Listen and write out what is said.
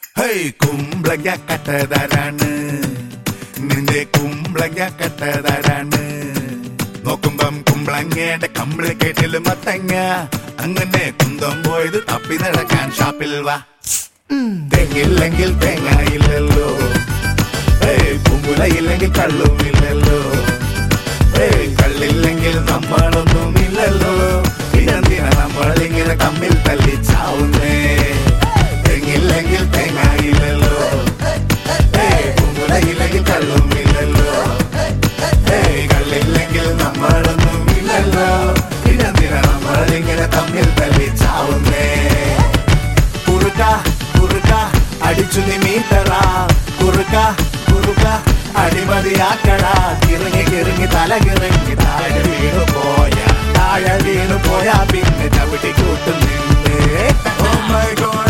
Hey, കുമ്പളങ്ങ കട്ടതാരാണ് നിന്റെ കുമ്പളങ്ങ കട്ടതാരാണ് നോക്കുമ്പം കുമ്പളങ്ങയുടെ കമ്പിളി കേട്ടില് മത്തങ്ങ അങ്ങനെ കുന്തം പോയത് തപ്പി നടക്കാൻ ഷാപ്പിൽ വാ തെങ്ങില്ലെങ്കിൽ തേങ്ങയില്ലല്ലോ പൂങ്കുലയില്ലെങ്കിൽ കള്ളുമില്ലല്ലോ കള്ളില്ലെങ്കിൽ നമ്മളൊന്നുമില്ലല്ലോ പിന്നെന്തിനാ നമ്മളിങ്ങനെ തമ്മിൽ തല്ലി ചാവുന്നേ തെങ്ങില്ലെങ്കിൽ തേങ്ങയില്ലല്ലോ പൂങ്കുലയില്ലെങ്കിൽ കള്ളുമില്ലല്ലോ കള്ളില്ലെങ്കിൽ നമ്മളൊന്നുമില്ലല്ലോ പിന്നെന്തിനാ നമ്മളിങ്ങനെ തമ്മിൽ തല്ലി ചാവുന്നേ കുറുക്ക കുറുക്ക അടിച്ചു നീ മീറ്ററാ കുറുക്ക കുറുക്ക അടിമതിയാക്കടാ കിറങ്ങി കിറങ്ങി തലകിറങ്ങി താഴെ വീണു പോയാ പിന്നെ ചവിട്ടി കൂട്ടുന്നുണ്ട്. Oh my God.